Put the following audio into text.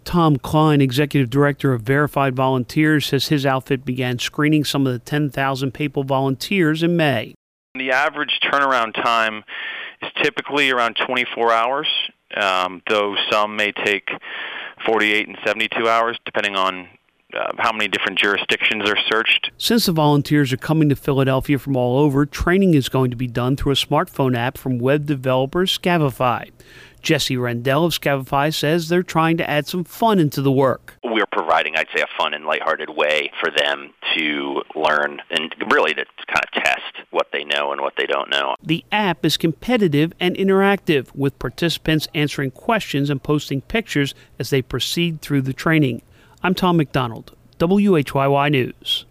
Tom Klein, Executive Director of Verified Volunteers, says his outfit began screening some of the 10,000 PAPL volunteers in May. The average turnaround time is typically around 24 hours, though some may take 48 and 72 hours, depending on how many different jurisdictions are searched. Since the volunteers are coming to Philadelphia from all over, training is going to be done through a smartphone app from web developer Scavify. Jesse Rendell of Scavify says they're trying to add some fun into the work. We're providing, I'd say, a fun and lighthearted way for them to learn and really to kind of test what they know and what they don't know. The app is competitive and interactive, with participants answering questions and posting pictures as they proceed through the training. I'm Tom McDonald, WHYY News.